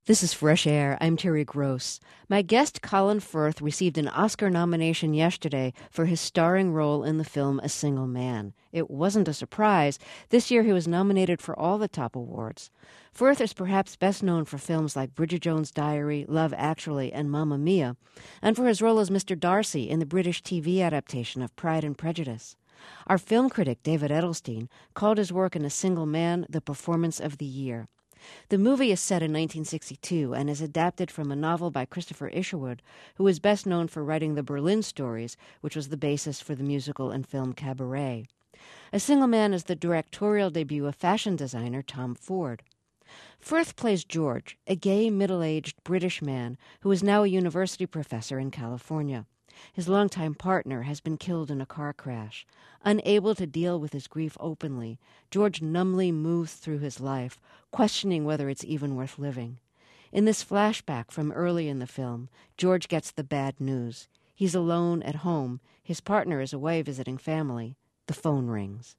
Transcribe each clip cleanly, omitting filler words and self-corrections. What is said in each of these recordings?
This is Fresh Air. I'm Terry Gross. My guest, Colin Firth, received an Oscar nomination yesterday for his starring role in the film A Single Man. It wasn't a surprise. This year he was nominated for all the top awards. Firth is perhaps best known for films like Bridget Jones's Diary, Love Actually, and Mamma Mia, and for his role as Mr. Darcy in the British TV adaptation of Pride and Prejudice. Our film critic, David Edelstein, called his work in A Single Man the performance of the year. The movie is set in 1962 and is adapted from a novel by Christopher Isherwood, who is best known for writing the Berlin Stories, which was the basis for the musical and film Cabaret. A Single Man is the directorial debut of fashion designer Tom Ford. Firth plays George, a gay, middle-aged British man who is now a university professor in California. His longtime partner has been killed in a car crash. Unable to deal with his grief openly, George numbly moves through his life, questioning whether it's even worth living. In this flashback from early in the film, George gets the bad news. He's alone at home. His partner is away visiting family. The phone rings.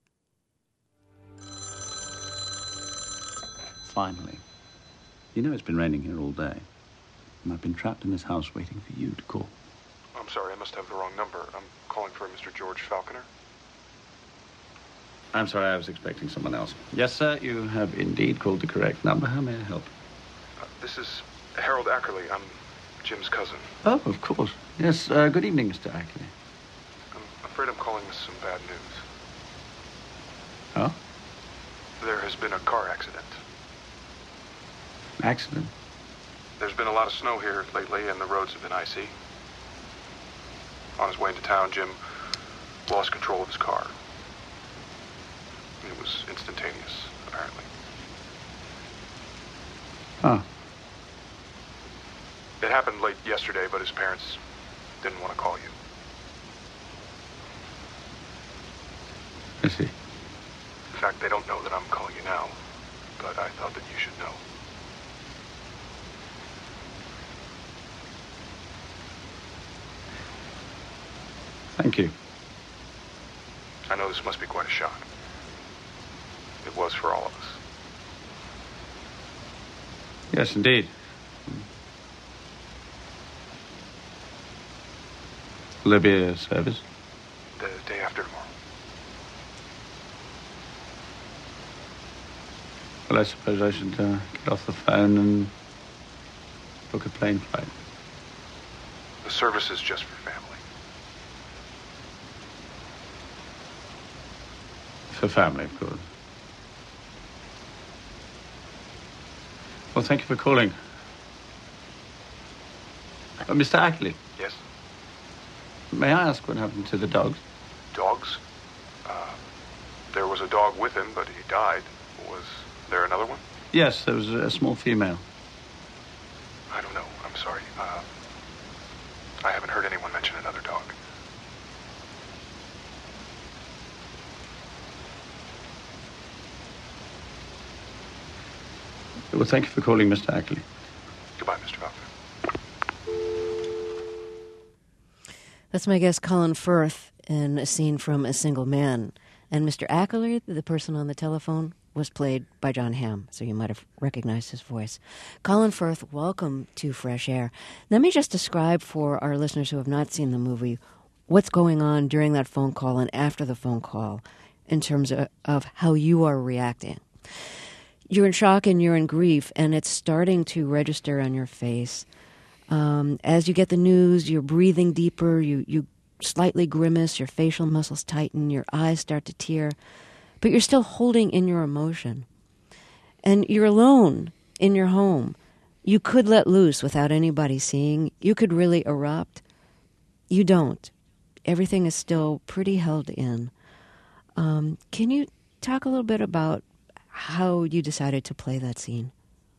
Finally. You know it's been raining here all day. And I've been trapped in this house waiting for you to call. I'm sorry, I must have the wrong number. I'm calling for Mr. George Falconer. I'm sorry, I was expecting someone else. Yes, sir, you have indeed called the correct number. How may I help? This is Harold Ackerley. I'm Jim's cousin. Oh, of course. Yes, good evening, Mr. Ackley. I'm afraid I'm calling with some bad news. Oh? There has been a car accident. Accident? There's been a lot of snow here lately, and the roads have been icy. On his way into town, Jim lost control of his car. It was instantaneous, apparently. Oh. It happened late yesterday, but his parents didn't want to call you. I see. In fact, they don't know that I'm calling you now, but I thought that you should know. Thank you. I know this must be quite a shock. It was for all of us. Yes, indeed. Will there be a service? The day after tomorrow. Well, I suppose I should get off the phone and book a plane flight. The service is just for family. For family, of course. Well, thank you for calling. Mr. Ackley. Yes? May I ask what happened to the dogs? Dogs? There was a dog with him, but he died. Was there another one? Yes, there was a small female. I don't know. I'm sorry. I haven't heard anyone mention another dog. Well, thank you for calling, Mr. Ackley. Goodbye, Mr. Falconer. That's my guest, Colin Firth, in a scene from A Single Man. And Mr. Ackley, the person on the telephone, was played by John Hamm, so you might have recognized his voice. Colin Firth, welcome to Fresh Air. Let me just describe for our listeners who have not seen the movie what's going on during that phone call and after the phone call in terms of how you are reacting. You're in shock and you're in grief, and it's starting to register on your face. As you get the news, you're breathing deeper, you slightly grimace, your facial muscles tighten, your eyes start to tear, but you're still holding in your emotion. And you're alone in your home. You could let loose without anybody seeing. You could really erupt. You don't. Everything is still pretty held in. Can you talk a little bit about how you decided to play that scene?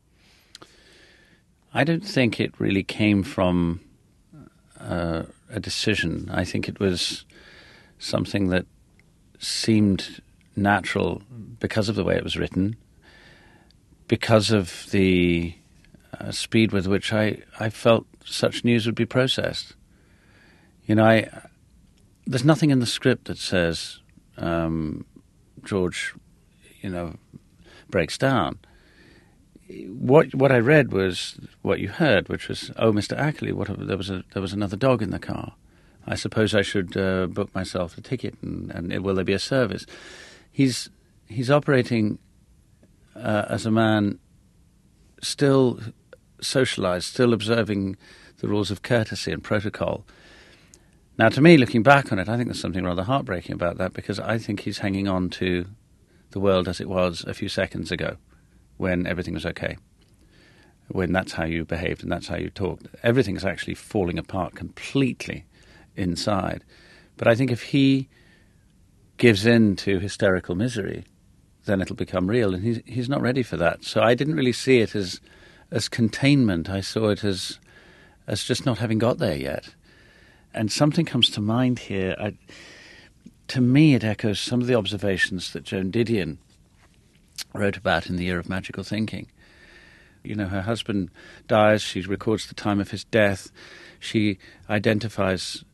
I don't think it really came from a decision. I think it was something that seemed natural because of the way it was written, because of the speed with which I felt such news would be processed. You know, there's nothing in the script that says George, breaks down. what I read was what you heard, which was, "Oh, Mr. Ackley, there was another dog in the car. I suppose I should book myself a ticket, and will there be a service?" He's operating as a man still socialized, still observing the rules of courtesy and protocol. Now, to me, looking back on it, I think there's something rather heartbreaking about that, because I think he's hanging on to the world as it was a few seconds ago, when everything was okay, when that's how you behaved and that's how you talked. Everything's actually falling apart completely inside. But I think if he gives in to hysterical misery, then it'll become real, and he's not ready for that. So I didn't really see it as containment. I saw it as just not having got there yet. And something comes to mind here. To me, it echoes some of the observations that Joan Didion wrote about in The Year of Magical Thinking. You know, her husband dies, she records the time of his death, she identifies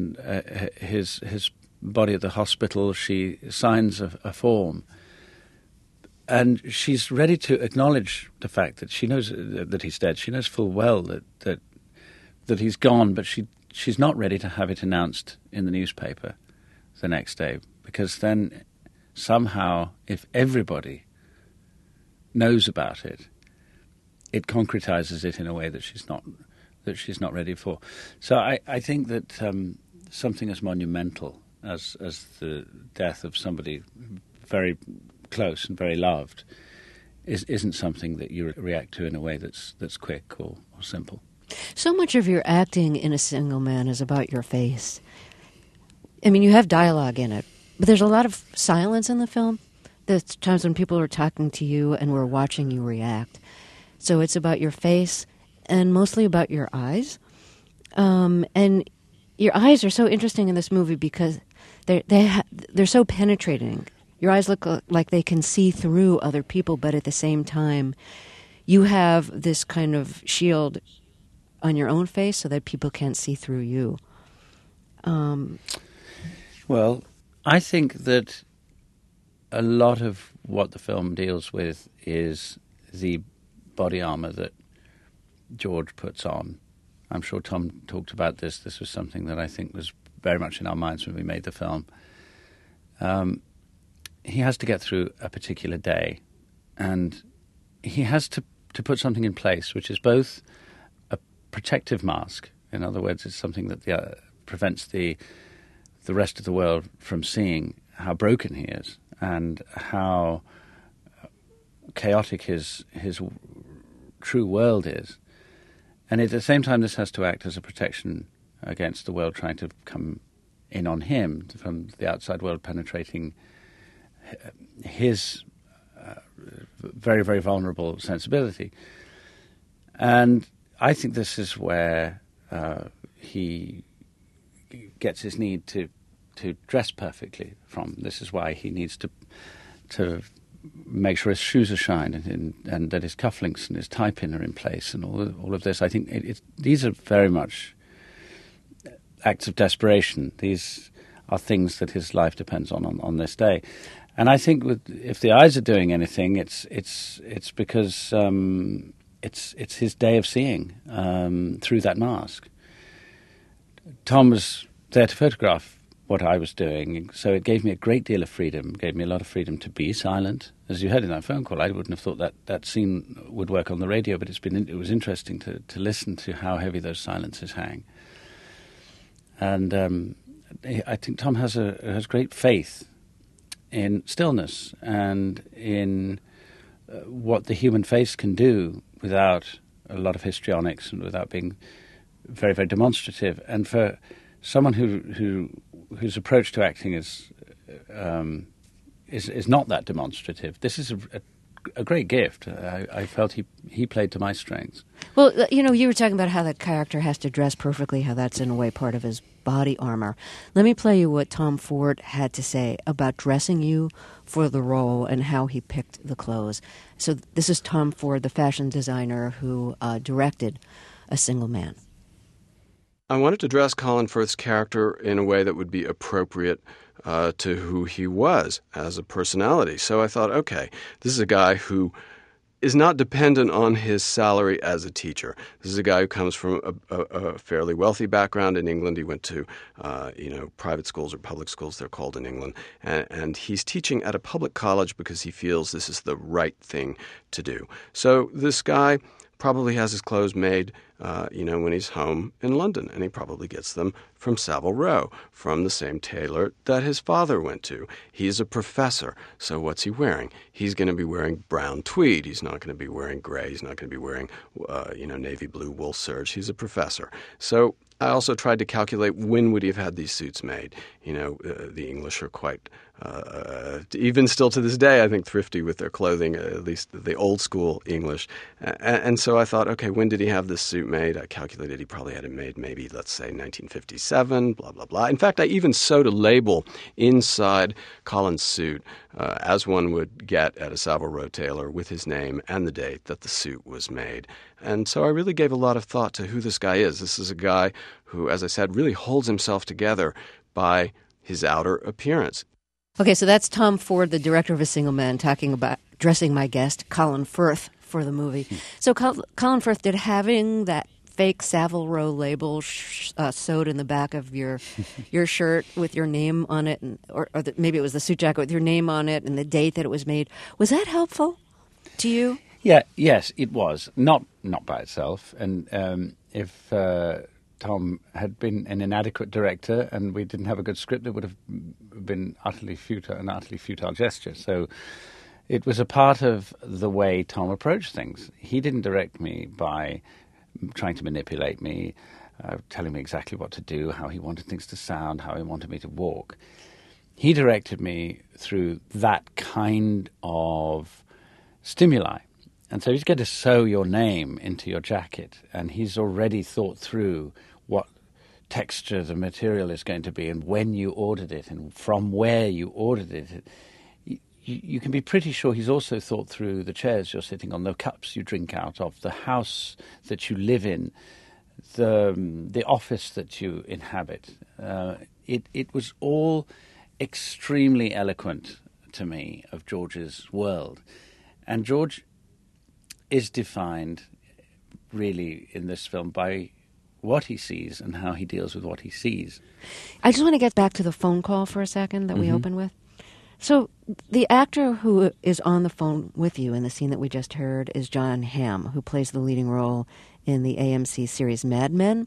his body at the hospital, she signs a form, and she's ready to acknowledge the fact that she knows that he's dead. She knows full well that he's gone, but she's not ready to have it announced in the newspaper the next day, because then somehow, if everybody knows about it, it concretizes it in a way that she's not ready for. So I think that something as monumental as the death of somebody very close and very loved isn't something that you react to in a way that's quick or simple. So much of your acting in A Single Man is about your face. I mean, you have dialogue in it, but there's a lot of silence in the film. There's times when people are talking to you and we're watching you react. So it's about your face and mostly about your eyes. And your eyes are so interesting in this movie because they're so penetrating. Your eyes look like they can see through other people, but at the same time, you have this kind of shield on your own face so that people can't see through you. Well, I think that a lot of what the film deals with is the body armor that George puts on. I'm sure Tom talked about this. This was something that I think was very much in our minds when we made the film. He has to get through a particular day, and he has to put something in place, which is both a protective mask. In other words, it's something that prevents the rest of the world from seeing how broken he is and how chaotic his true world is. And at the same time, this has to act as a protection against the world trying to come in on him, from the outside world penetrating his very, very vulnerable sensibility. And I think this is where he gets his need to dress perfectly from. This is why he needs to make sure his shoes are shined and that his cufflinks and his tie pin are in place and all of this. I think these are very much acts of desperation. These are things that his life depends on this day. And I think if the eyes are doing anything, it's because it's his day of seeing through that mask. Tom was there to photograph what I was doing, so it gave me a great deal of freedom, gave me a lot of freedom to be silent. As you heard in that phone call, I wouldn't have thought that scene would work on the radio, but it was interesting to listen to how heavy those silences hang. And I think Tom has great faith in stillness and in what the human face can do without a lot of histrionics and without being very, very demonstrative. And for someone whose approach to acting is not that demonstrative, this is a great gift. I felt he played to my strengths. Well, you were talking about how that character has to dress perfectly, how that's in a way part of his body armor. Let me play you what Tom Ford had to say about dressing you for the role and how he picked the clothes. So this is Tom Ford, the fashion designer who directed A Single Man. I wanted to dress Colin Firth's character in a way that would be appropriate to who he was as a personality. So I thought, okay, this is a guy who is not dependent on his salary as a teacher. This is a guy who comes from a fairly wealthy background in England. He went to, private schools or public schools, they're called in England. And he's teaching at a public college because he feels this is the right thing to do. So this guy probably has his clothes made, when he's home in London, and he probably gets them from Savile Row, from the same tailor that his father went to. He's a professor, so what's he wearing? He's going to be wearing brown tweed. He's not going to be wearing gray. He's not going to be wearing, navy blue wool serge. He's a professor. So I also tried to calculate when would he have had these suits made. The English are quite, even still to this day, I think, thrifty with their clothing, at least the old school English. And so I thought, okay, when did he have this suit made? I calculated he probably had it made maybe, let's say, 1957, blah, blah, blah. In fact, I even sewed a label inside Colin's suit, as one would get at a Savile Row tailor, with his name and the date that the suit was made. And so I really gave a lot of thought to who this guy is. This is a guy who, as I said, really holds himself together by his outer appearance. Okay, so that's Tom Ford, the director of A Single Man, talking about dressing my guest, Colin Firth, for the movie. So Colin Firth, did having that fake Savile Row label sewed in the back of your shirt with your name on it, or maybe it was the suit jacket with your name on it and the date that it was made, was that helpful to you? Yes, it was. Not by itself. And if Tom had been an inadequate director and we didn't have a good script, it would have been an utterly futile gesture. So it was a part of the way Tom approached things. He didn't direct me by trying to manipulate me, telling me exactly what to do, how he wanted things to sound, how he wanted me to walk. He directed me through that kind of stimuli. And so he's going to sew your name into your jacket, and he's already thought through what texture the material is going to be and when you ordered it and from where you ordered it. You can be pretty sure he's also thought through the chairs you're sitting on, the cups you drink out of, the house that you live in, the office that you inhabit. It was all extremely eloquent to me of George's world. And George is defined really in this film by what he sees and how he deals with what he sees. I just want to get back to the phone call for a second that we opened with. So the actor who is on the phone with you in the scene that we just heard is Jon Hamm, who plays the leading role in the AMC series Mad Men.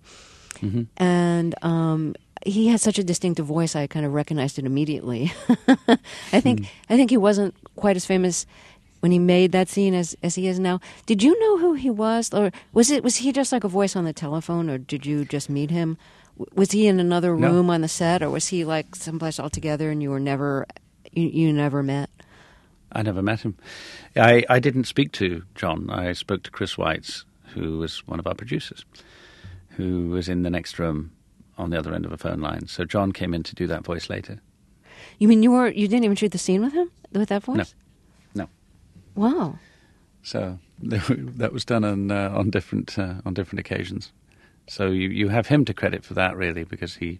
And he has such a distinctive voice, I kind of recognized it immediately. I think he wasn't quite as famous when he made that scene as he is now. Did you know who he was? Or was he just like a voice on the telephone, or did you just meet him? Was he in another room on the set, or was he like someplace altogether and you were never... You never met? I never met him. I didn't speak to John. I spoke to Chris Weitz, who was one of our producers, who was in the next room on the other end of a phone line. So John came in to do that voice later. You mean you didn't even shoot the scene with him, with that voice? No. Wow. So that was done on different occasions. So you have him to credit for that, really, because he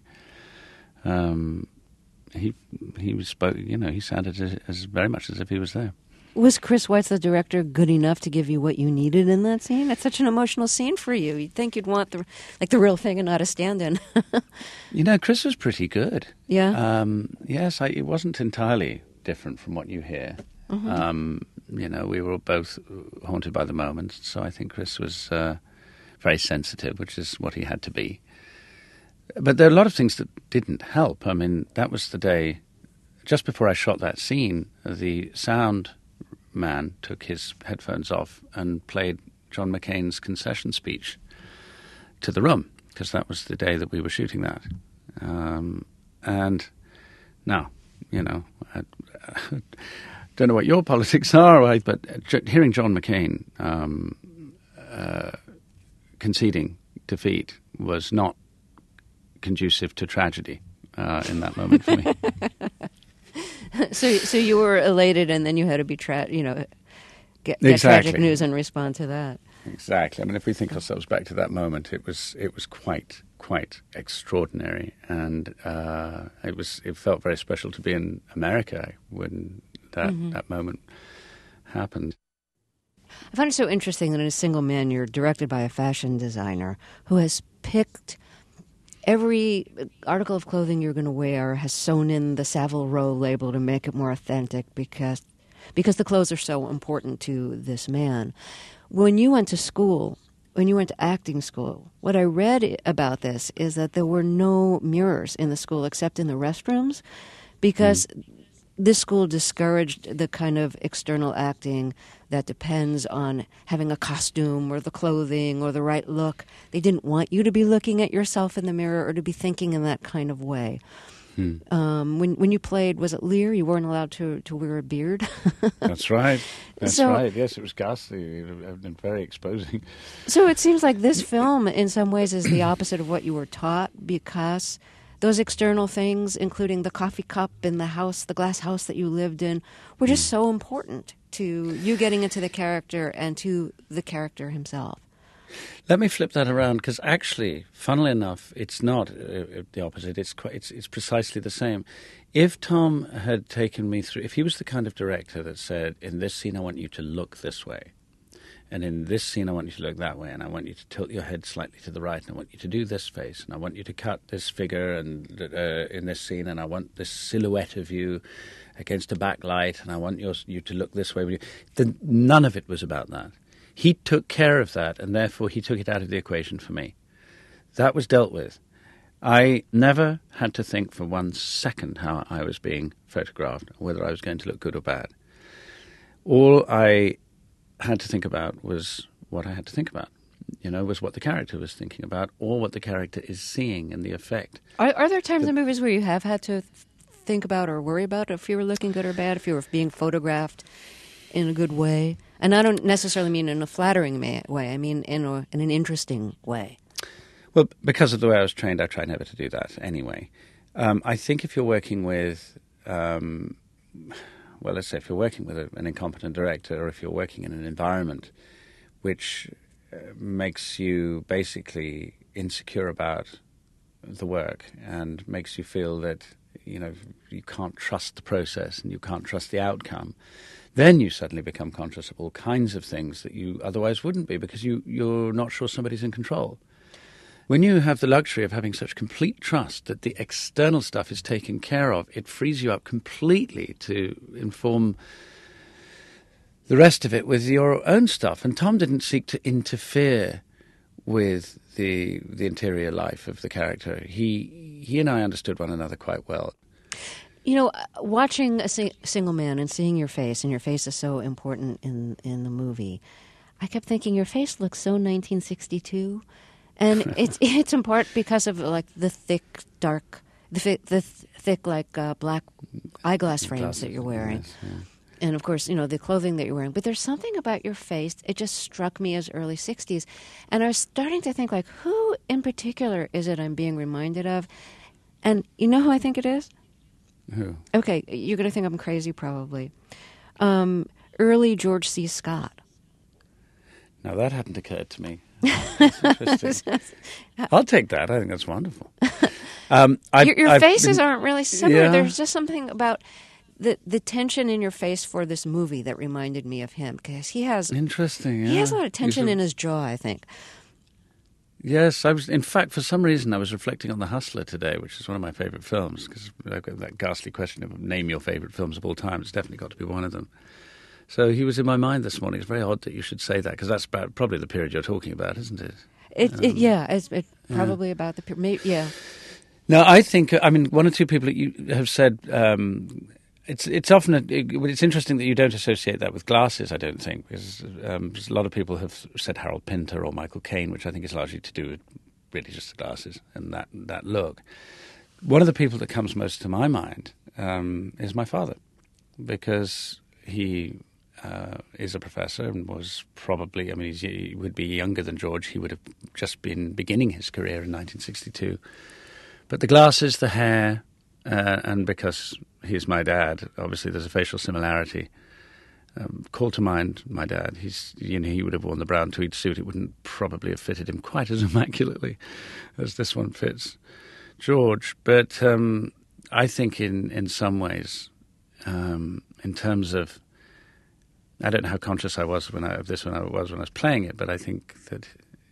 spoke. He sounded as very much as if he was there. Was Chris Weitz, the director, good enough to give you what you needed in that scene? It's such an emotional scene for you. You'd think you'd want the real thing and not a stand-in. Chris was pretty good. Yeah. Yes, it wasn't entirely different from what you hear. We were both haunted by the moment, so I think Chris was very sensitive, which is what he had to be. But there are a lot of things that didn't help. I mean, that was the day, just before I shot that scene, the sound man took his headphones off and played John McCain's concession speech to the room, because that was the day that we were shooting that. And now, I don't know what your politics are, but hearing John McCain conceding defeat was not conducive to tragedy in that moment for me. So you were elated, and then you had to be get tragic news and respond to that. Exactly. I mean, if we think ourselves back to that moment, it was quite extraordinary, and it felt very special to be in America when that moment happened. I find it so interesting that in A Single Man, you're directed by a fashion designer who has picked every article of clothing you're going to wear, has sewn in the Savile Row label to make it more authentic because the clothes are so important to this man. When you went to school, when you went to acting school, what I read about this is that there were no mirrors in the school except in the restrooms because this school discouraged the kind of external acting that depends on having a costume or the clothing or the right look. They didn't want you to be looking at yourself in the mirror or to be thinking in that kind of way. When you played, was it Lear? You weren't allowed to wear a beard. That's right. That's right. Yes, it was ghastly. It had been very exposing. So it seems like this film, in some ways, is the opposite of what you were taught because those external things, including the coffee cup in the house, the glass house that you lived in, were just so important to you getting into the character and to the character himself. Let me flip that around because actually, funnily enough, it's not the opposite. It's precisely the same. If Tom had taken me through, if he was the kind of director that said, in this scene I want you to look this way, and in this scene I want you to look that way, and I want you to tilt your head slightly to the right, and I want you to do this face, and I want you to cut this figure and in this scene, and I want this silhouette of you against a backlight, and I want you to look this way. Then none of it was about that. He took care of that, and therefore he took it out of the equation for me. That was dealt with. I never had to think for 1 second how I was being photographed, whether I was going to look good or bad. All I had to think about was what I had to think about, was what the character was thinking about or what the character is seeing and the effect. Are there times in movies where you have had to think about or worry about if you were looking good or bad, if you were being photographed in a good way? And I don't necessarily mean in a flattering way. I mean in an interesting way. Well, because of the way I was trained, I try never to do that anyway. I think if you're working with, let's say if you're working with an incompetent director or if you're working in an environment which makes you basically insecure about the work and makes you feel that, you can't trust the process and you can't trust the outcome, then you suddenly become conscious of all kinds of things that you otherwise wouldn't be because you're not sure somebody's in control. When you have the luxury of having such complete trust that the external stuff is taken care of, it frees you up completely to inform the rest of it with your own stuff. And Tom didn't seek to interfere with the interior life of the character. He and I understood one another quite well. Watching A Single Man and seeing your face, and your face is so important in the movie, I kept thinking your face looks so 1962. And it's in part because of like the thick, dark, the thick like black eyeglass frames that you're wearing, and of course the clothing that you're wearing. But there's something about your face; it just struck me as early '60s, and I was starting to think like, who in particular is it I'm being reminded of? And you know who I think it is? Who? Okay, you're going to think I'm crazy, probably. Early George C. Scott. Now that hadn't occurred to me. That's interesting. I'll take that. I think that's wonderful. Your faces aren't really similar. Yeah. There's just something about the tension in your face for this movie that reminded me of him because he has interesting. Yeah. He has a lot of tension in his jaw, I think. Yes, I was. In fact, for some reason, I was reflecting on The Hustler today, which is one of my favorite films. Because I've got that ghastly question of name your favorite films of all time. It's definitely got to be one of them. So he was in my mind this morning. It's very odd that you should say that because that's about probably the period you're talking about, isn't it? It's probably about the period. Yeah. No, I think. One or two people that you have said. It's often it's interesting that you don't associate that with glasses. I don't think because a lot of people have said Harold Pinter or Michael Caine, which I think is largely to do with really just the glasses and that look. One of the people that comes most to my mind is my father, because he is a professor and was probably. He would be younger than George. He would have just been beginning his career in 1962. But the glasses, the hair, and because he's my dad, obviously there's a facial similarity. Call to mind my dad. He would have worn the brown tweed suit. It wouldn't probably have fitted him quite as immaculately as this one fits George. But I think in some ways, in terms of I don't know how conscious I was of this when I was playing it, but I think that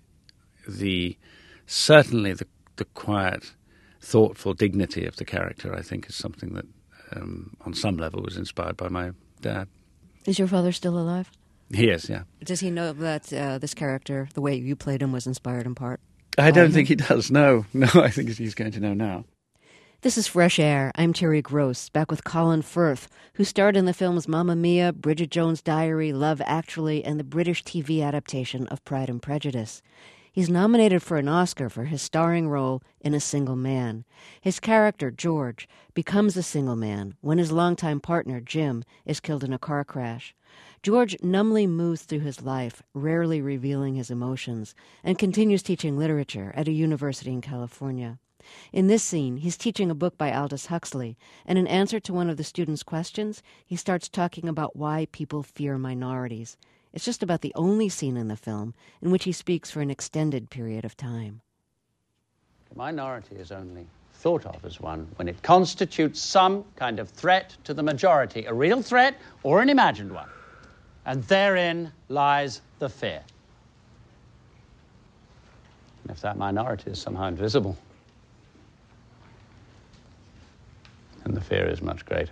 certainly the quiet, thoughtful dignity of the character, I think, is something that on some level was inspired by my dad. Is your father still alive? He is, yeah. Does he know that this character, the way you played him, was inspired in part? I don't think he does, no. No, I think he's going to know now. This is Fresh Air. I'm Terry Gross, back with Colin Firth, who starred in the films Mamma Mia, Bridget Jones' Diary, Love Actually, and the British TV adaptation of Pride and Prejudice. He's nominated for an Oscar for his starring role in A Single Man. His character, George, becomes a single man when his longtime partner, Jim, is killed in a car crash. George numbly moves through his life, rarely revealing his emotions, and continues teaching literature at a university in California. In this scene, he's teaching a book by Aldous Huxley, and in answer to one of the students' questions, he starts talking about why people fear minorities. It's just about the only scene in the film in which he speaks for an extended period of time. A minority is only thought of as one when it constitutes some kind of threat to the majority, a real threat or an imagined one. And therein lies the fear. And if that minority is somehow invisible, then the fear is much greater.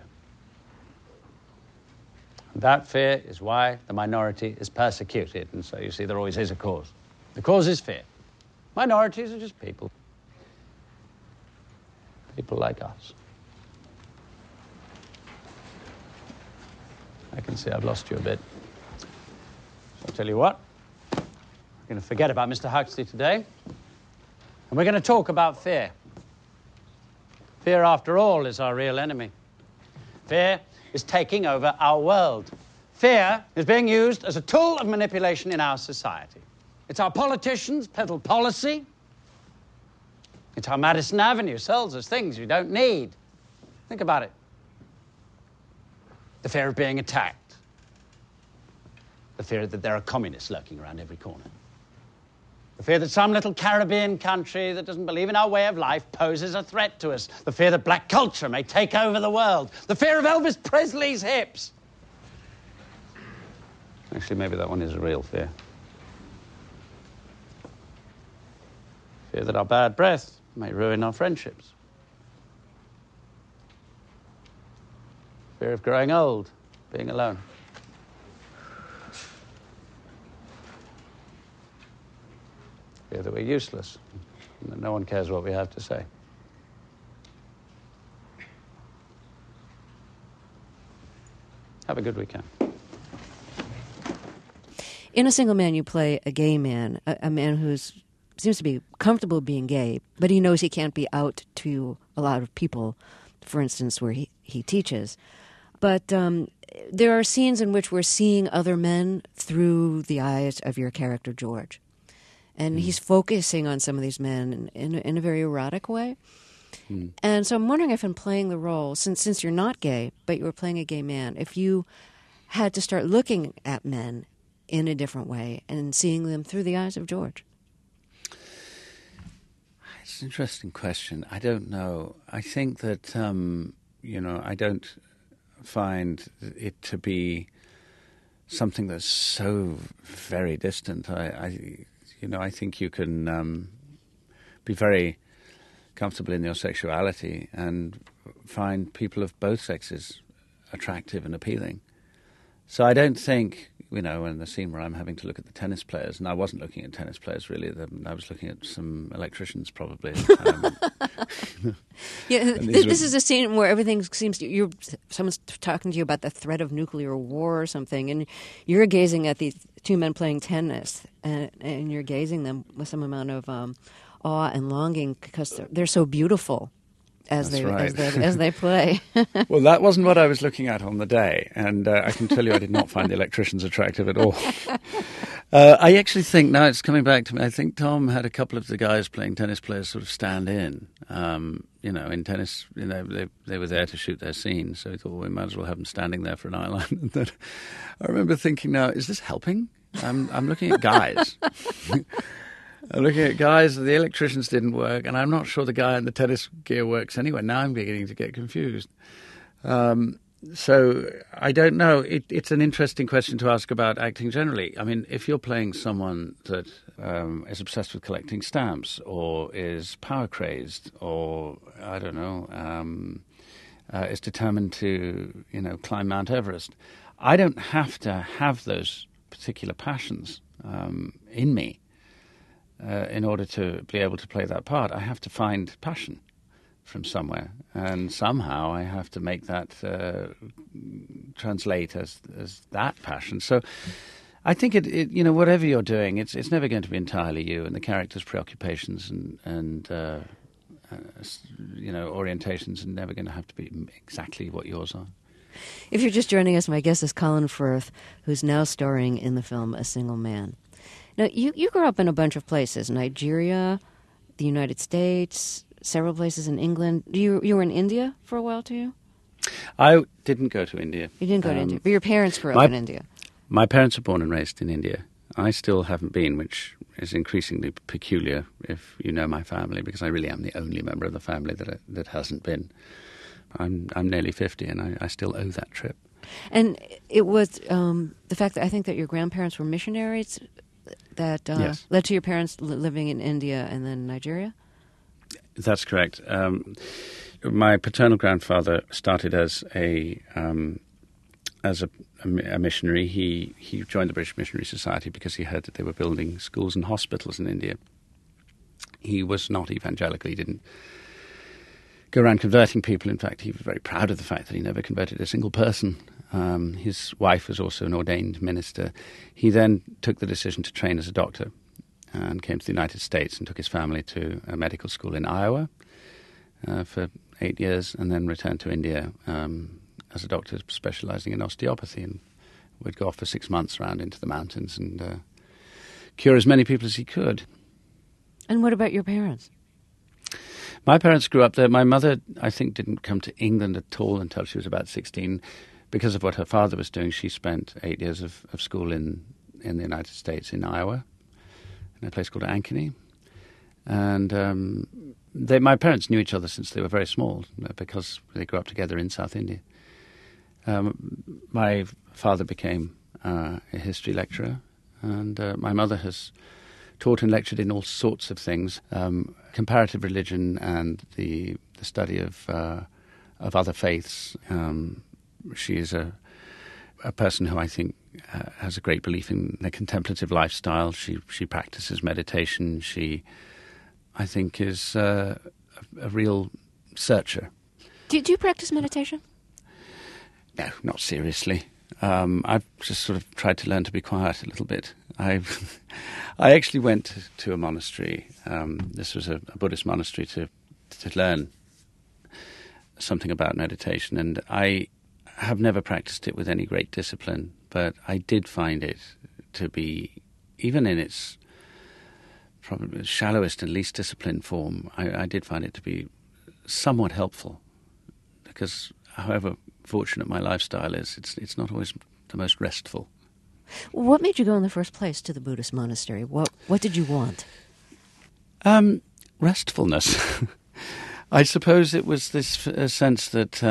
And that fear is why the minority is persecuted. And so you see there always is a cause. The cause is fear. Minorities are just people. People like us. I can see I've lost you a bit. So I'll tell you what. We're going to forget about Mr. Huxley today. And we're going to talk about fear. Fear, after all, is our real enemy. Fear is taking over our world. Fear is being used as a tool of manipulation in our society. It's our politicians peddle policy. It's how Madison Avenue sells us things you don't need. Think about it. The fear of being attacked. The fear that there are communists lurking around every corner. The fear that some little Caribbean country that doesn't believe in our way of life poses a threat to us. The fear that black culture may take over the world. The fear of Elvis Presley's hips. Actually, maybe that one is a real fear. Fear that our bad breath may ruin our friendships. Fear of growing old, being alone. Fear that we're useless, and that no one cares what we have to say. Have a good weekend. In A Single Man, you play a gay man, a man who seems to be comfortable being gay, but he knows he can't be out to a lot of people, for instance, where he teaches. But there are scenes in which we're seeing other men through the eyes of your character, George. And he's focusing on some of these men in a very erotic way. And so I'm wondering if in playing the role, since you're not gay, but you were playing a gay man, if you had to start looking at men in a different way and seeing them through the eyes of George. It's an interesting question. I don't know. I think that, I don't find it to be something that's so very distant. I think you can be very comfortable in your sexuality and find people of both sexes attractive and appealing. So I don't think, in the scene where I'm having to look at the tennis players, and I wasn't looking at tennis players really, I was looking at some electricians probably. This is a scene where everything seems to, someone's talking to you about the threat of nuclear war or something, and you're gazing at these two men playing tennis, and you're gazing them with some amount of awe and longing because they're so beautiful. As they play. Well, that wasn't what I was looking at on the day, and I can tell you I did not find the electricians attractive at all. I actually think, now it's coming back to me, I think Tom had a couple of the guys playing tennis players sort of stand in. In tennis, they were there to shoot their scene, so he thought, well, we might as well have them standing there for an eyeline. And then I remember thinking, now, is this helping? I'm looking at guys. I'm looking at guys, the electricians didn't work, and I'm not sure the guy in the tennis gear works anyway. Now I'm beginning to get confused. So I don't know. It's an interesting question to ask about acting generally. I mean, if you're playing someone that is obsessed with collecting stamps, or is power crazed, or I don't know, is determined to climb Mount Everest, I don't have to have those particular passions in me in order to be able to play that part. I have to find passion from somewhere, and somehow I have to make that translate as that passion. So I think it whatever you're doing, it's never going to be entirely you, and the character's preoccupations and orientations are never going to have to be exactly what yours are. If you're just joining us, my guest is Colin Firth, who's now starring in the film A Single Man. Now, you grew up in a bunch of places: Nigeria, the United States, several places in England. You were in India for a while, too? I didn't go to India. You didn't go to India, but your parents grew up in India. My parents were born and raised in India. I still haven't been, which is increasingly peculiar if you know my family, because I really am the only member of the family that hasn't been. I'm nearly 50, and I still owe that trip. And it was the fact that I think that your grandparents were missionaries that yes. led to your parents living in India and then Nigeria? That's correct. My paternal grandfather started as a missionary. He joined the British Missionary Society because he heard that they were building schools and hospitals in India. He was not evangelical. He didn't go around converting people. In fact, he was very proud of the fact that he never converted a single person. His wife was also an ordained minister. He then took the decision to train as a doctor and came to the United States and took his family to a medical school in Iowa for 8 years, and then returned to India as a doctor specializing in osteopathy, and would go off for 6 months around into the mountains and cure as many people as he could. And what about your parents? My parents grew up there. My mother, I think, didn't come to England at all until she was about 16. Because of what her father was doing, she spent 8 years of school in the United States, in Iowa, in a place called Ankeny. And my parents knew each other since they were very small, because they grew up together in South India. My father became a history lecturer, and my mother has taught and lectured in all sorts of things, comparative religion and the study of other faiths. She is a person who I think has a great belief in the contemplative lifestyle. She practices meditation. She, I think, is a real searcher. Do you practice meditation? No, not seriously. I've just sort of tried to learn to be quiet a little bit. I actually went to a monastery. This was a Buddhist monastery to learn something about meditation, and I have never practiced it with any great discipline, but I did find it to be, even in its probably shallowest and least disciplined form, I did find it to be somewhat helpful, because however fortunate my lifestyle is, it's not always the most restful. What made you go in the first place to the Buddhist monastery? What did you want? Restfulness. I suppose it was this sense that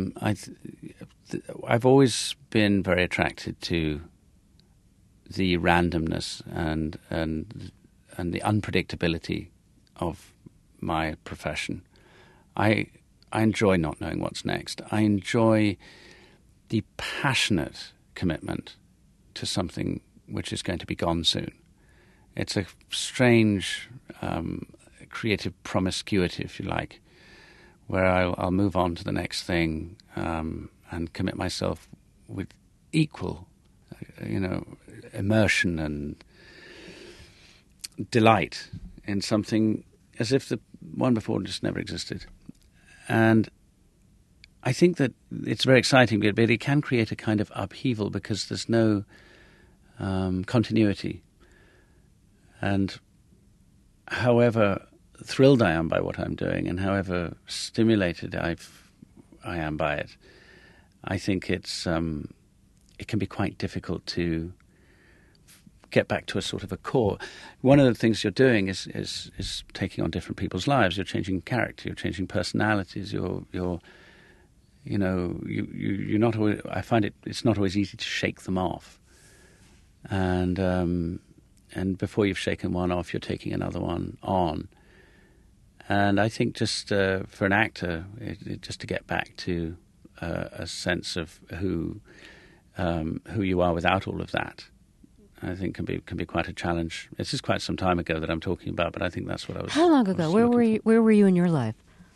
I've always been very attracted to the randomness and the unpredictability of my profession. I enjoy not knowing what's next. I enjoy the passionate commitment to something which is going to be gone soon. It's a strange creative promiscuity, if you like, where I'll move on to the next thing and commit myself with equal, immersion and delight in something as if the one before just never existed. And I think that it's very exciting, but it can create a kind of upheaval because there's no continuity. And however thrilled I am by what I'm doing, and however stimulated I am by it, I think it can be quite difficult to get back to a sort of a core. One of the things you're doing is taking on different people's lives. You're changing character. You're changing personalities. You're you're not always, I find it's not always easy to shake them off. And before you've shaken one off, you're taking another one on. And I think just for an actor, just to get back to a sense of who you are without all of that, I think can be quite a challenge. This is quite some time ago that I'm talking about, but I think that's what I was. How long ago? Where were you in your life?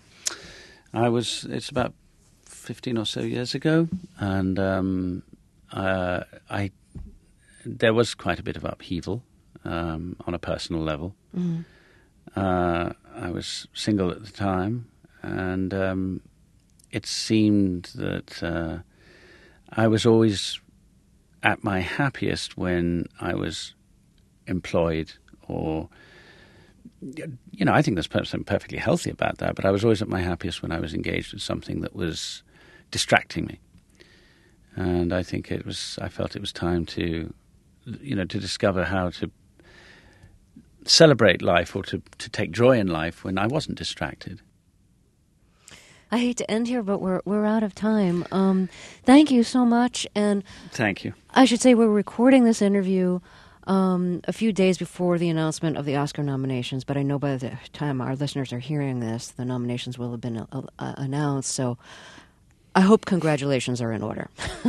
It's about 15 or so years ago, and there was quite a bit of upheaval on a personal level. Mm-hmm. I was single at the time, and it seemed that I was always at my happiest when I was employed, or, I think there's something perfectly healthy about that, but I was always at my happiest when I was engaged in something that was distracting me. And I think I felt it was time to discover how to celebrate life, or to take joy in life when I wasn't distracted. I hate to end here, but we're out of time. Thank you so much, and thank you. I should say we're recording this interview a few days before the announcement of the Oscar nominations, but I know by the time our listeners are hearing this, the nominations will have been announced, so I hope congratulations are in order.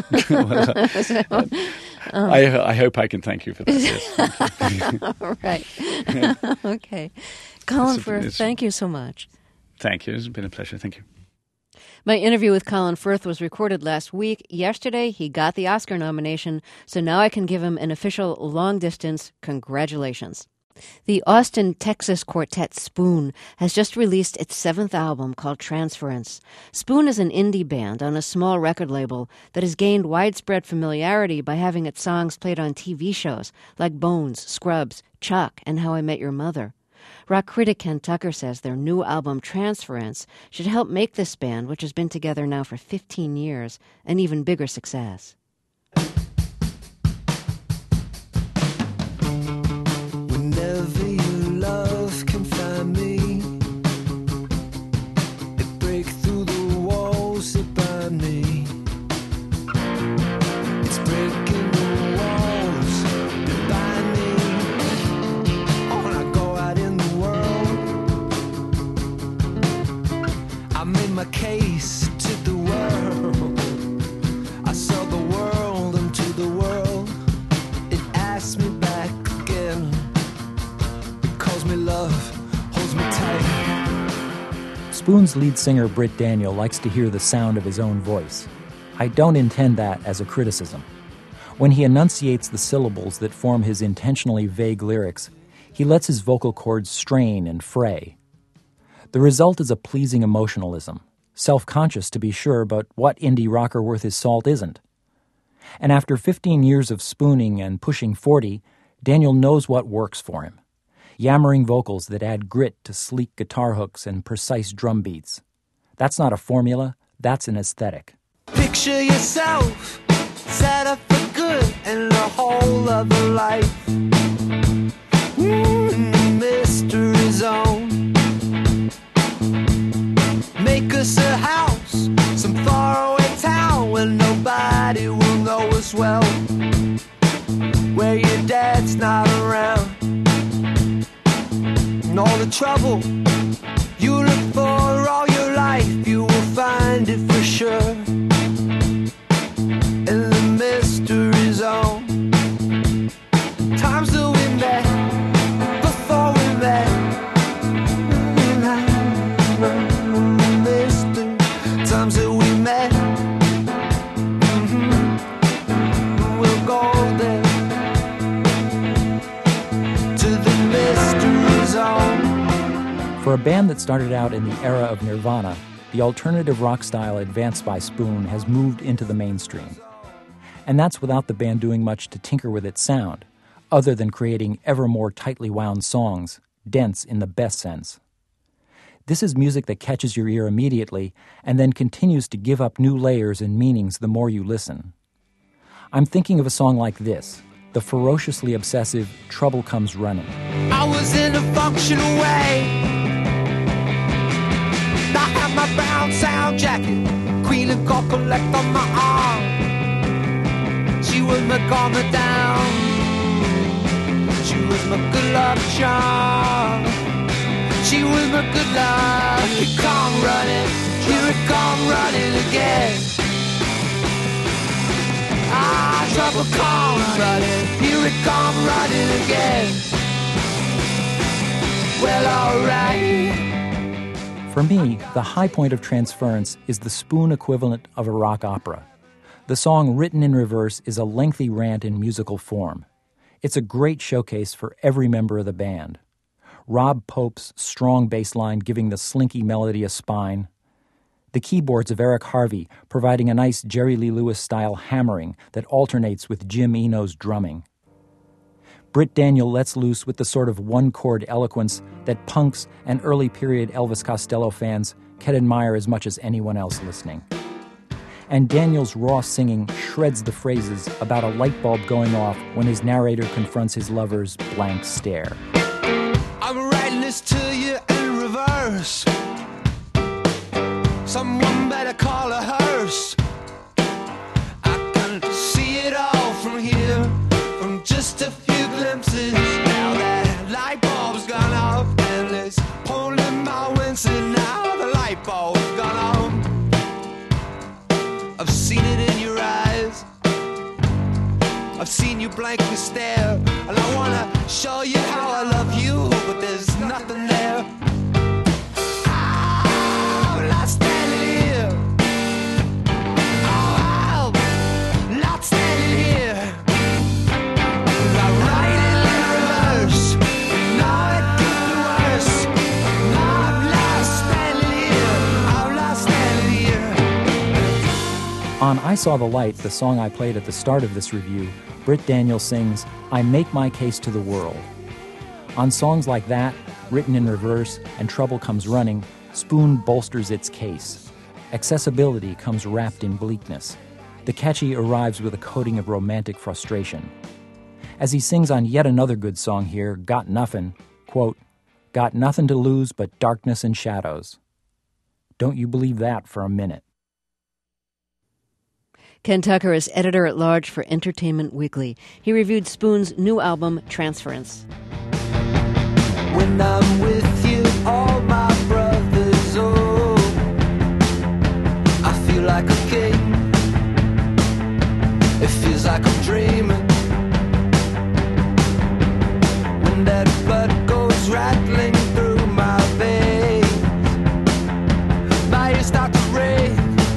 I hope I can thank you for that. Yes. Right. Okay. Colin Firth, thank you so much. Thank you. It's been a pleasure. Thank you. My interview with Colin Firth was recorded last week. Yesterday, he got the Oscar nomination, so now I can give him an official long-distance congratulations. The Austin, Texas quartet Spoon has just released its 7th album called Transference. Spoon is an indie band on a small record label that has gained widespread familiarity by having its songs played on TV shows like Bones, Scrubs, Chuck, and How I Met Your Mother. Rock critic Ken Tucker says their new album, Transference, should help make this band, which has been together now for 15 years, an even bigger success. Whenever your love can find me, it breaks through the walls that bind me. It's breaking the walls that bind me. When I go out in the world, I made my case to the world. I saw the world into the world. It asked me back again. It calls me love, holds me tight. Spoon's lead singer Britt Daniel likes to hear the sound of his own voice. I don't intend that as a criticism. When he enunciates the syllables that form his intentionally vague lyrics, he lets his vocal cords strain and fray. The result is a pleasing emotionalism, self-conscious to be sure, but what indie rocker worth his salt isn't? And after 15 years of spooning and pushing 40, Daniel knows what works for him. Yammering vocals that add grit to sleek guitar hooks and precise drum beats. That's not a formula, that's an aesthetic. Picture yourself set up for good and a whole other life. Mystery zone. Make us a house, some faraway town where nobody will know us well. Where your dad's not around. And all the trouble you look for all your life, you will find it for sure. In the mystery zone. Times that we met, before we met. Mystery times that we met. We'll go there to the mystery zone. For a band that started out in the era of Nirvana, the alternative rock style advanced by Spoon has moved into the mainstream. And that's without the band doing much to tinker with its sound, other than creating ever more tightly wound songs, dense in the best sense. This is music that catches your ear immediately and then continues to give up new layers and meanings the more you listen. I'm thinking of a song like this, the ferociously obsessive Trouble Comes Running. I was in a functional way. I had my brown sound jacket, Queen feeling got collect on my arm. She was my karma down. She was my good luck charm. She was my good luck. Here it come running, here it come running again. Ah, trouble come running, here it come running again. Well, alright. For me, the high point of Transference is the Spoon equivalent of a rock opera. The song Written in Reverse is a lengthy rant in musical form. It's a great showcase for every member of the band. Rob Pope's strong bass line giving the slinky melody a spine. The keyboards of Eric Harvey providing a nice Jerry Lee Lewis-style hammering that alternates with Jim Eno's drumming. Britt Daniel lets loose with the sort of one-chord eloquence that punks and early-period Elvis Costello fans can admire as much as anyone else listening. And Daniel's raw singing shreds the phrases about a light bulb going off when his narrator confronts his lover's blank stare. I'm writing this to you in reverse. Someone better call a hearse. I can see it all from here, from just a few glimpses. Now that light bulb's gone off, and it's pulling my winds, and now the light bulb's gone off. I've seen it in your eyes, I've seen you blankly stare, and I wanna show you how I love you, but there's nothing there. I'm not standing here. Oh, I'm not standing here. I'm writing in reverse. Now it could be worse. Now I'm not standing here. I'm not standing here. On I Saw the Light, the song I played at the start of this review, Britt Daniel sings, I make my case to the world. On songs like that, Written in Reverse, and Trouble Comes Running, Spoon bolsters its case. Accessibility comes wrapped in bleakness. The catchy arrives with a coating of romantic frustration. As he sings on yet another good song here, Got Nothin', quote, got nothing to lose but darkness and shadows. Don't you believe that for a minute. Ken Tucker is editor-at-large for Entertainment Weekly. He reviewed Spoon's new album, Transference. When I'm with you, all my brothers, oh, I feel like a king. It feels like I'm dreaming. When that blood goes rattling through my veins, my ears start to ring.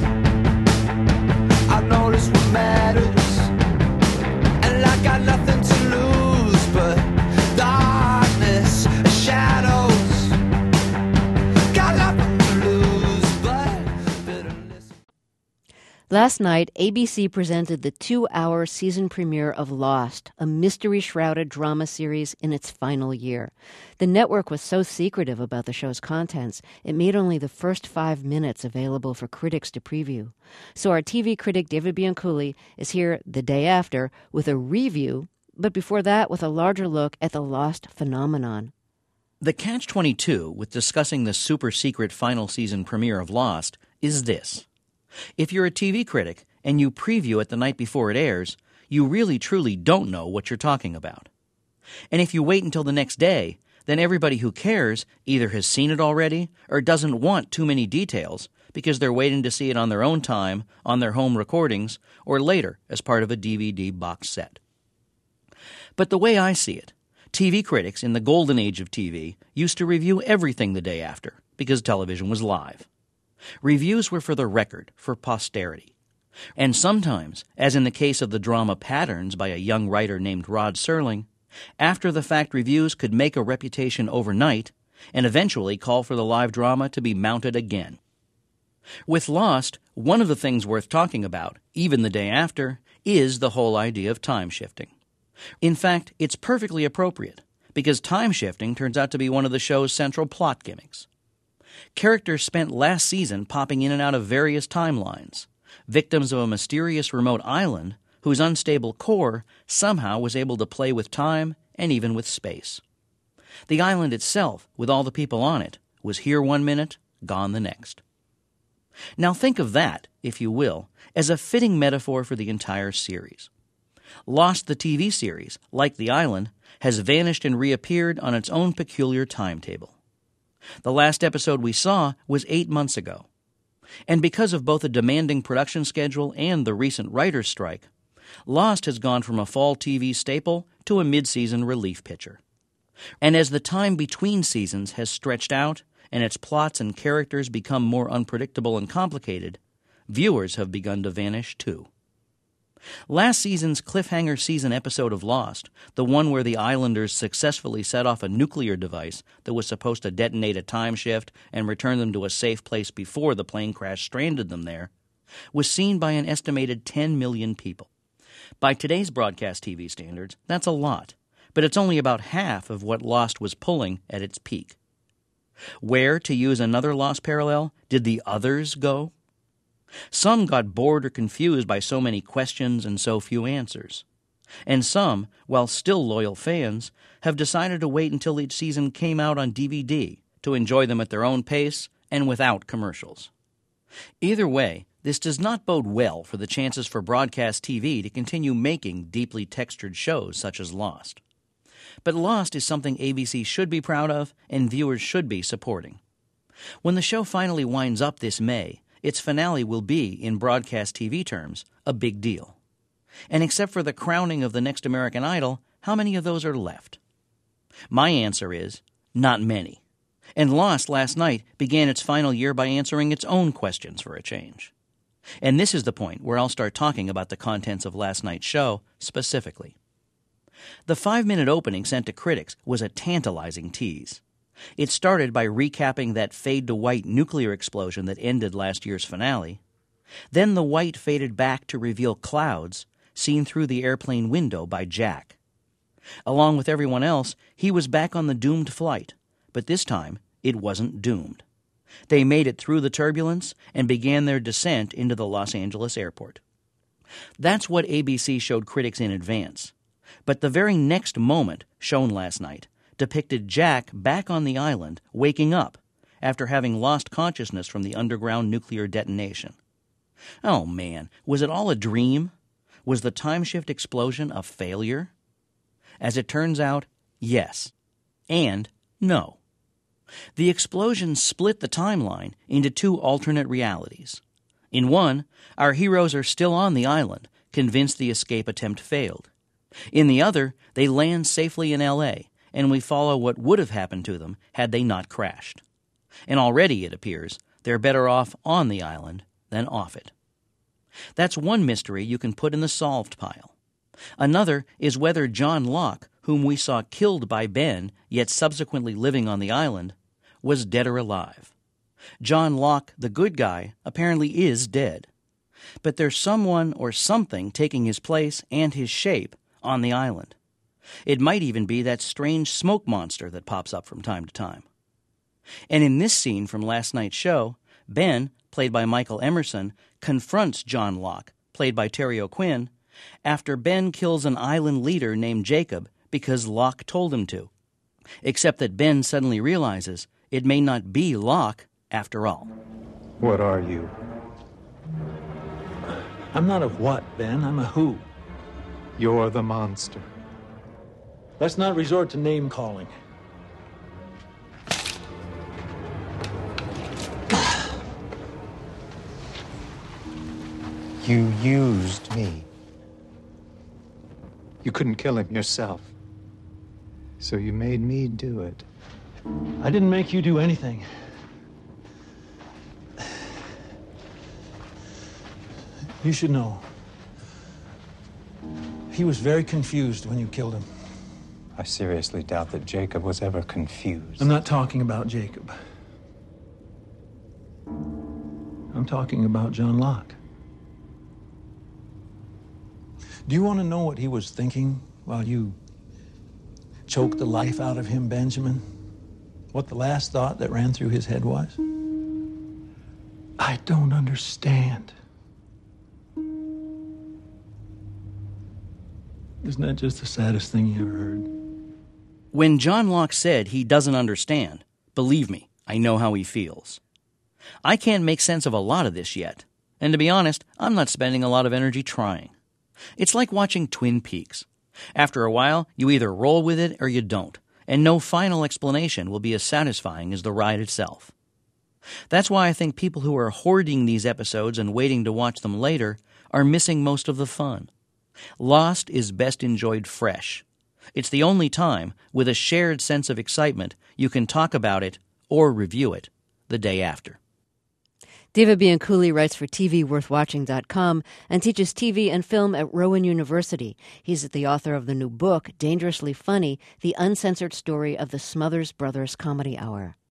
I notice what matters, and I got nothing to lose but darkness and shadows. Got nothing to lose but bitterness. Last night, ABC presented the 2-hour season premiere of Lost, a mystery-shrouded drama series in its final year. The network was so secretive about the show's contents, it made only the first 5 minutes available for critics to preview. So our TV critic David Bianculli is here the day after with a review, but before that with a larger look at the Lost phenomenon. The catch-22 with discussing the super-secret final season premiere of Lost is this. If you're a TV critic and you preview it the night before it airs, you really truly don't know what you're talking about. And if you wait until the next day, then everybody who cares either has seen it already or doesn't want too many details because they're waiting to see it on their own time, on their home recordings, or later as part of a DVD box set. But the way I see it, TV critics in the golden age of TV used to review everything the day after because television was live. Reviews were for the record, for posterity. And sometimes, as in the case of the drama Patterns by a young writer named Rod Serling, after-the-fact reviews could make a reputation overnight and eventually call for the live drama to be mounted again. With Lost, one of the things worth talking about, even the day after, is the whole idea of time shifting. In fact, it's perfectly appropriate, because time shifting turns out to be one of the show's central plot gimmicks. Characters spent last season popping in and out of various timelines, victims of a mysterious remote island whose unstable core somehow was able to play with time and even with space. The island itself, with all the people on it, was here one minute, gone the next. Now think of that, if you will, as a fitting metaphor for the entire series. Lost, the TV series, like The Island, has vanished and reappeared on its own peculiar timetable. The last episode we saw was 8 months ago. And because of both a demanding production schedule and the recent writer's strike, Lost has gone from a fall TV staple to a mid-season relief pitcher. And as the time between seasons has stretched out and its plots and characters become more unpredictable and complicated, viewers have begun to vanish too. Last season's cliffhanger season episode of Lost, the one where the Islanders successfully set off a nuclear device that was supposed to detonate a time shift and return them to a safe place before the plane crash stranded them there, was seen by an estimated 10 million people. By today's broadcast TV standards, that's a lot, but it's only about half of what Lost was pulling at its peak. Where, to use another Lost parallel, did the others go? Some got bored or confused by so many questions and so few answers. And some, while still loyal fans, have decided to wait until each season came out on DVD to enjoy them at their own pace and without commercials. Either way, this does not bode well for the chances for broadcast TV to continue making deeply textured shows such as Lost. But Lost is something ABC should be proud of and viewers should be supporting. When the show finally winds up this May, its finale will be, in broadcast TV terms, a big deal. And except for the crowning of the next American Idol, how many of those are left? My answer is, not many. And Lost last night began its final year by answering its own questions for a change. And this is the point where I'll start talking about the contents of last night's show specifically. The 5-minute opening sent to critics was a tantalizing tease. It started by recapping that fade-to-white nuclear explosion that ended last year's finale. Then the white faded back to reveal clouds seen through the airplane window by Jack. Along with everyone else, he was back on the doomed flight, but this time it wasn't doomed. They made it through the turbulence and began their descent into the Los Angeles airport. That's what ABC showed critics in advance. But the very next moment, shown last night, depicted Jack back on the island, waking up, after having lost consciousness from the underground nuclear detonation. Oh man, was it all a dream? Was the time-shift explosion a failure? As it turns out, yes. And no. The explosion split the timeline into 2 alternate realities. In one, our heroes are still on the island, convinced the escape attempt failed. In the other, they land safely in L.A., and we follow what would have happened to them had they not crashed. And already, it appears, they're better off on the island than off it. That's one mystery you can put in the solved pile. Another is whether John Locke, whom we saw killed by Ben, yet subsequently living on the island, was dead or alive. John Locke, the good guy, apparently is dead. But there's someone or something taking his place and his shape on the island. It might even be that strange smoke monster that pops up from time to time. And in this scene from last night's show, Ben, played by Michael Emerson, confronts John Locke, played by Terry O'Quinn, after Ben kills an island leader named Jacob because Locke told him to. Except that Ben suddenly realizes it may not be Locke after all. What are you? I'm not a what, Ben. I'm a who. You're the monster. Let's not resort to name-calling. You used me. You couldn't kill him yourself. So you made me do it. I didn't make you do anything. You should know. He was very confused when you killed him. I seriously doubt that Jacob was ever confused. I'm not talking about Jacob. I'm talking about John Locke. Do you want to know what he was thinking while you choked the life out of him, Benjamin? What the last thought that ran through his head was? I don't understand. Isn't that just the saddest thing you ever heard? When John Locke said he doesn't understand, believe me, I know how he feels. I can't make sense of a lot of this yet, and to be honest, I'm not spending a lot of energy trying. It's like watching Twin Peaks. After a while, you either roll with it or you don't, and no final explanation will be as satisfying as the ride itself. That's why I think people who are hoarding these episodes and waiting to watch them later are missing most of the fun. Lost is best enjoyed fresh. It's the only time, with a shared sense of excitement, you can talk about it or review it the day after. Deva Bianculli writes for TVWorthWatching.com and teaches TV and film at Rowan University. He's the author of the new book, Dangerously Funny, The Uncensored Story of the Smothers Brothers Comedy Hour.